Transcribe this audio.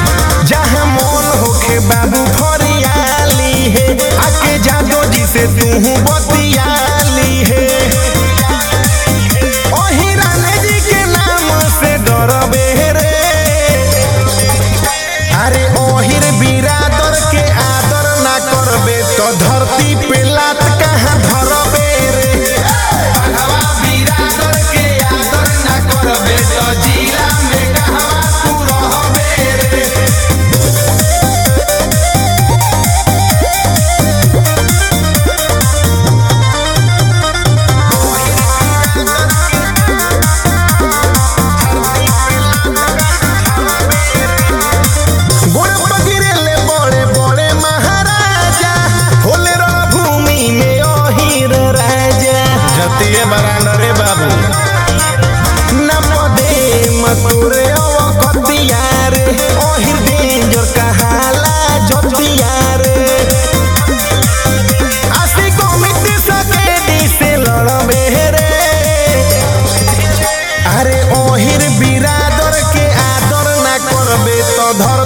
जहाँ मन होखे बाबू फरियाली है, आके जादो जी से तू बतियाली है। ओही रानी जी के नाम से डरबे रे, अरे ओहिर बिरादर के आदर ना करबे तो धरती पे लात कहाँ धरबे रे। भगवा बिरादर के आदर ना करबे तो जिला में कहवा तू रहबे रे। गोड़ पकड़ेले बड़े बड़े महाराजा, होले रणभूमि में ओहिर राजा। जतिये बरान रे बाबू न पदे मतुरे अवकतिया रे, ओहिर डेंजर कहाला जतिया रे। आसी कमिटी सके से लड़बे रे, अरे ओहिर बिरादर के आदर ना करबे तो धर